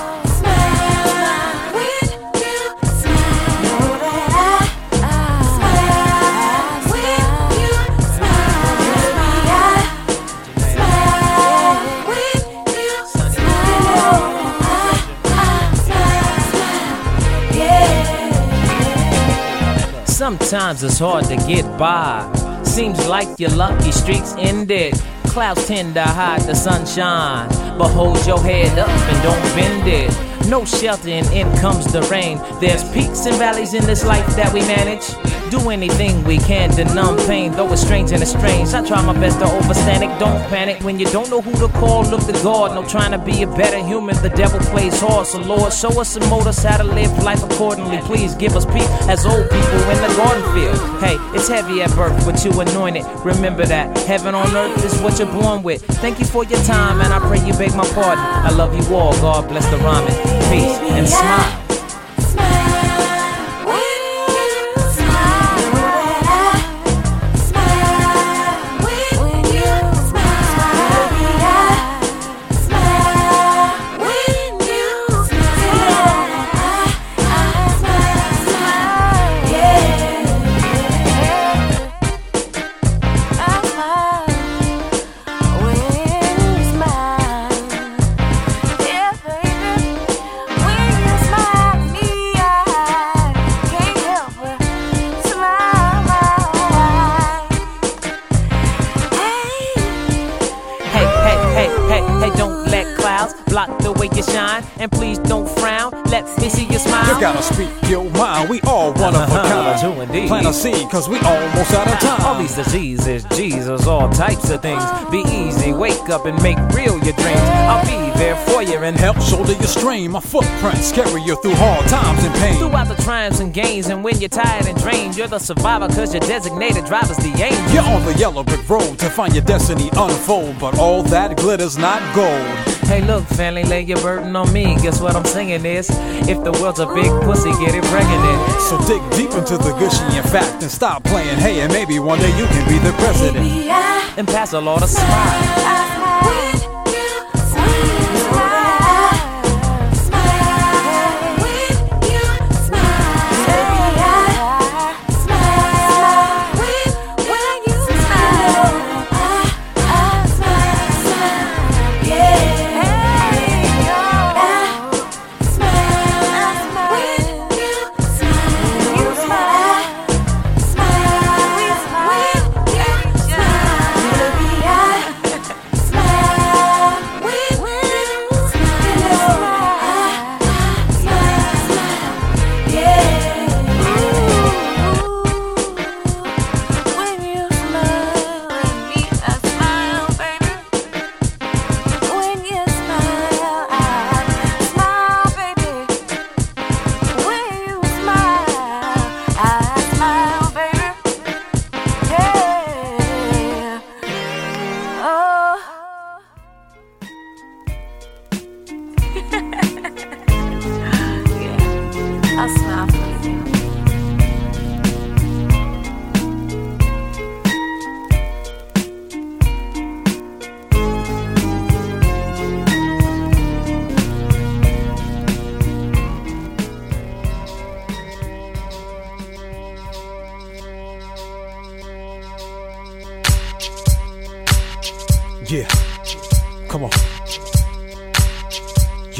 sometimes it's hard to get by. Seems like your lucky streak's ended. Clouds tend to hide the sunshine, but hold your head up and don't bend it. No shelter and in comes the rain. There's peaks and valleys in this life that we manage. Do anything we can to numb pain, though it's strange and it's strange. I try my best to overstand it, don't panic. When you don't know who to call, look to God. No trying to be a better human, the devil plays hard. So Lord, show us and mold us how to live life accordingly. Please give us peace as old people in the garden field. Hey, it's heavy at birth, but you anointed. Remember that, heaven on earth is what you're born with. Thank you for your time, and I pray you beg my pardon. I love you all, God bless the rhyming. Peace and smile. Block the way you shine, and please don't frown. Let me see you smile. You gotta speak your mind. We all one of a kind. Plant a seed, cause we almost out of time. All these diseases, Jesus, all types of things. Be easy, wake up and make real your dreams. I'll be there for you and help shoulder your strain. My footprints carry you through hard times and pain. Throughout the triumphs and gains, and when you're tired and drained, you're the survivor, cause your designated driver's the angel. You're on the yellow brick road to find your destiny unfold, but all that glitter's not gold. Hey look, family, lay your burden on me. Guess what I'm singing is, if the world's a big pussy, get it pregnant. So dig deep into the gushy in fact, and stop playing hey, and maybe one day you can be the president. And pass a lot of smile.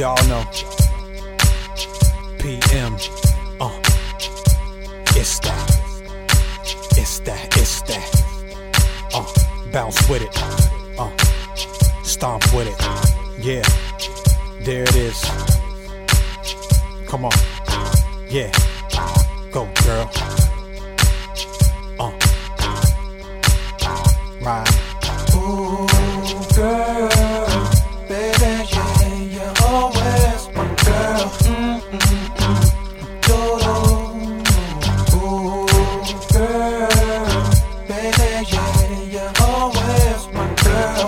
y'all know. PM. It's that. Bounce with it. Stomp with it. Yeah. There it is. Come on. Yeah. Go, girl. Ride. Ooh, girl. Baby, yeah, you're always my girl. Ooh, girl. Baby, yeah, you're always my girl.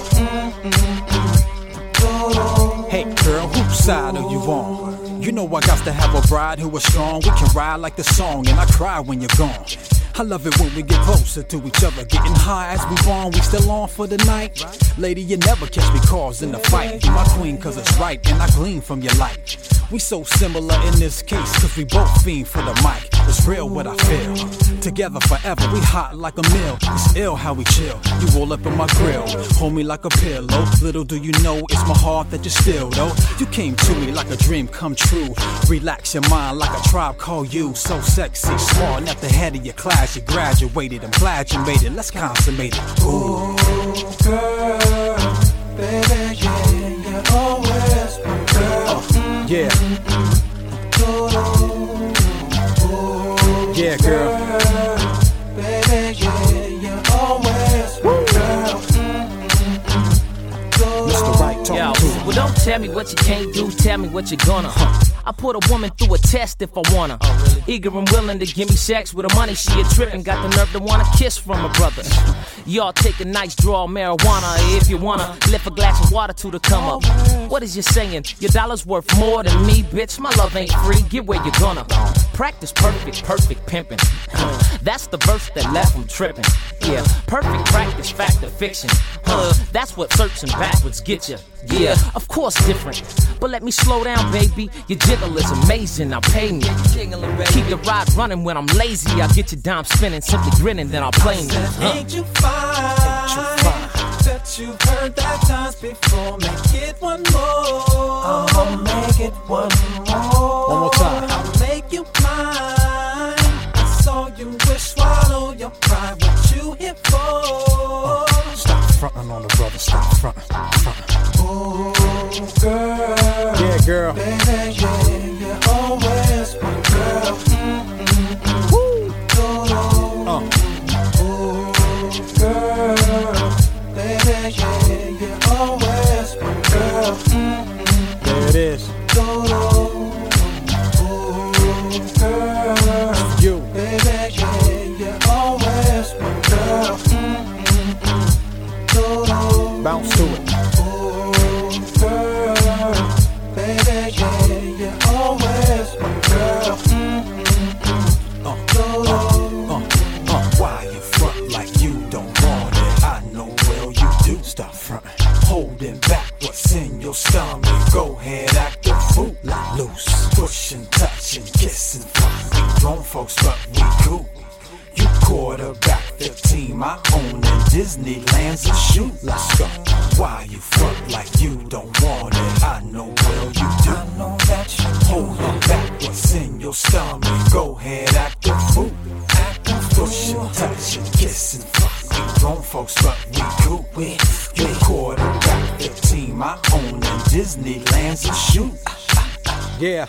Hey girl, whose side are you on? You know I got to have a bride who is strong. We can ride like the song and I cry when you're gone. I love it when we get closer to each other, getting high as we bond. We still on for the night. Lady, you never catch me causing a fight. You my queen cause it's right and I glean from your light. We so similar in this case cause we both fiend for the mic. It's real what I feel. Together forever, we hot like a meal. It's ill how we chill. You roll up in my grill, hold me like a pillow. Little do you know it's my heart that you steal though. You came to me like a dream come true. Relax your mind like a Tribe Called You. So sexy, smart, and at the head of your class. You graduated, I'm glad you made it. Let's consummate it. Ooh, girl, baby, yeah, you're always my girl. Yeah. Ooh, yeah, girl. Baby, yeah, you're always my girl. Mr. Right, talk to him. Well, don't tell me what you can't do, tell me what you're gonna. I put a woman through a test if I wanna. Eager and willing to give me sex with her money. She a trippin', got the nerve to wanna kiss from her brother. Y'all take a nice draw of marijuana if you wanna. Lift a glass of water to the come up. What is you saying? Your dollar's worth more than me, bitch. My love ain't free, get where you're gonna. Practice perfect pimpin'. That's the verse that left them trippin'. Yeah, perfect practice, fact or fiction. That's what searching backwards get you. Yeah, of course different. But let me slow down, baby. Your jiggle is amazing, now pay me. Keep the ride running when I'm lazy. I'll get your dime spinning, simply grinning, then I'll play me. Ain't you fine? Bet you've heard that times before. Make it one more. I'ma make it one more. One more time. I'll make you mine. That's all you wish. Swallow your pride. What you here for? Stop frontin' on the brother. Stop frontin'. Ooh, girl. Yeah, girl. Baby, yeah, you're always my girl. Woo. Ooh, girl. Baby, yeah, you're always my girl. There it is. Ooh, girl. You. Baby, yeah, you're always my girl. Bounce to it. Baby, yeah, you're always my girl. Why you front like you don't want it? I know well you do. Stop frontin', holding back what's in your stomach. Go ahead, act a fool, let loose. Pushing, touching, kissing, fun. We grown folks, but we cool. You quarterback the team I own, and Disneyland's a shoot. Let's go. Why you front like you don't want it? I know well you do. I know that you holding back what's in your stomach. Go ahead, act a fool. Pushing, touching, kissing, fuck. We grown folks, but we cool. You quarterback the team I own, and Disneyland's a shoot. Yeah.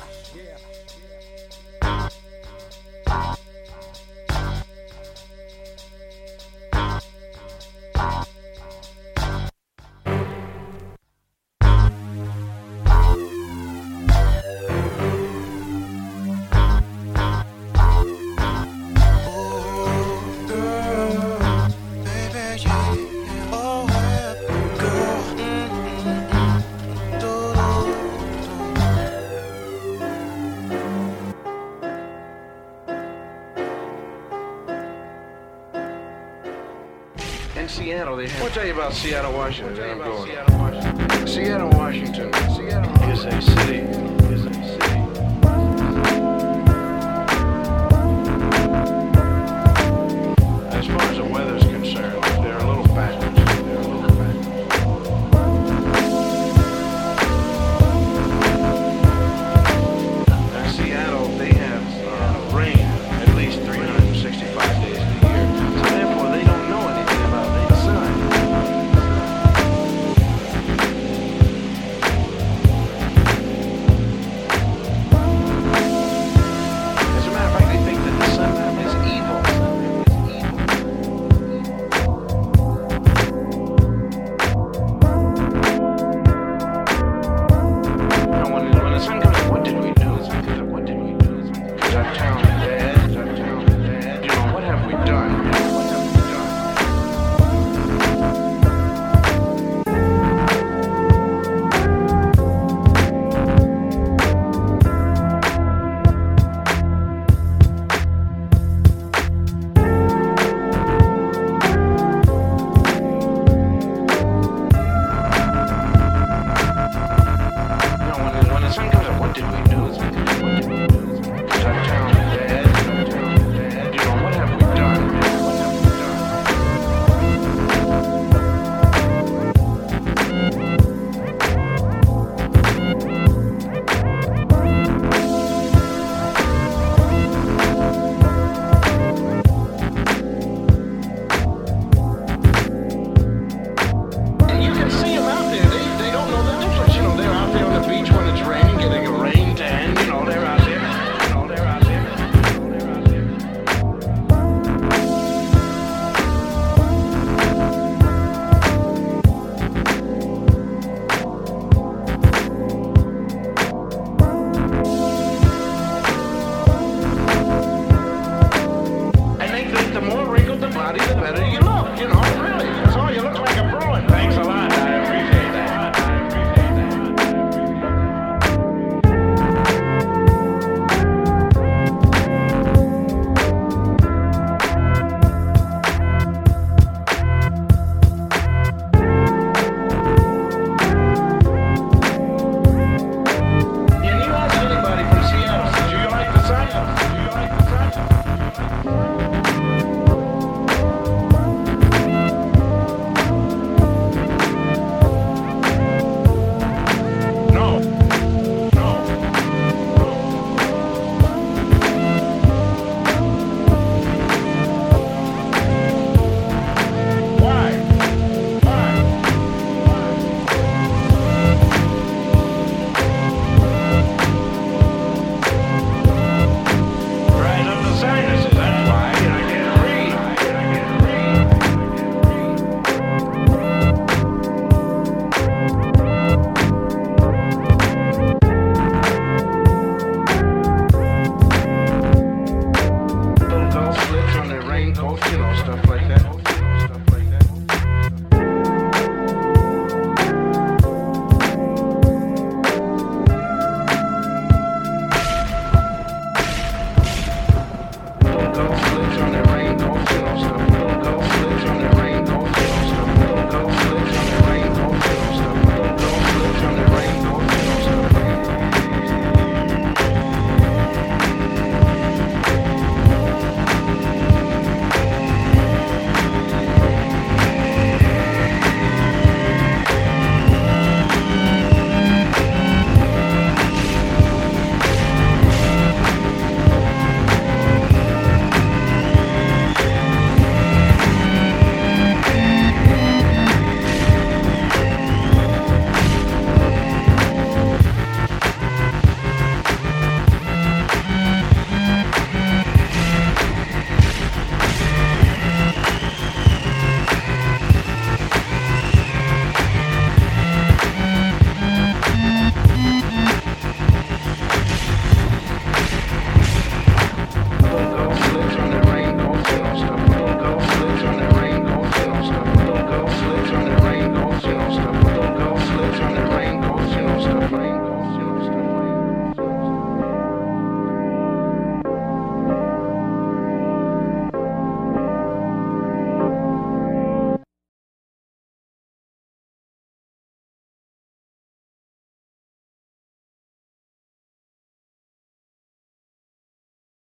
In Seattle, they have. I'll tell you about Seattle, Washington. Seattle, Washington is a city. As far as the weather's concerned, they're a little backwards. What did we do? What did we do? Is our town dead? Is our town dead? You know, what have we done? What have we done? When the sun comes up, what did we do?